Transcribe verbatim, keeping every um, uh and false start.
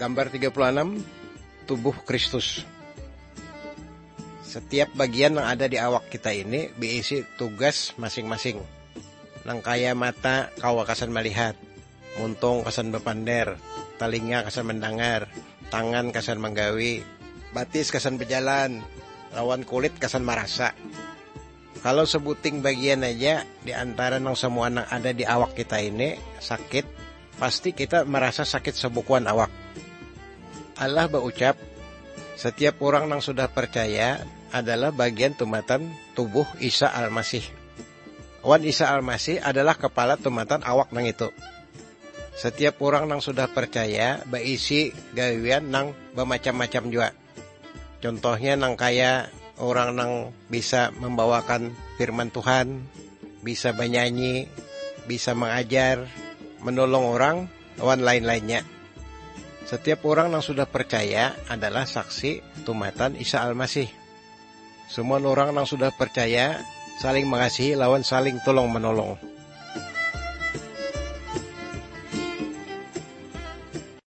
Gambar tiga puluh enam, tubuh Kristus. Setiap bagian yang ada di awak kita ini berisi tugas masing-masing. Nang kaya mata kawa kasan melihat, muntung kasan bepander, telinga kasan mendengar, tangan kasan menggawi, batis kasan berjalan, lawan kulit kasan merasa. Kalau sebuting bagian aja di antara nang semua nang ada di awak kita ini sakit, pasti kita merasa sakit sebukuan awak. Allah berucap, setiap orang yang sudah percaya adalah bagian tumatan tubuh Isa Al-Masih. Wan Isa Al-Masih adalah kepala tumatan awak nang itu. Setiap orang yang sudah percaya berisi gawian nang bermacam-macam juga. Contohnya nang kaya orang nang bisa membawakan firman Tuhan, bisa bernyanyi, bisa mengajar, menolong orang, wan lain-lainnya. Setiap orang yang sudah percaya adalah saksi tumatan Isa Al-Masih. Semua orang yang sudah percaya saling mengasihi lawan saling tolong menolong.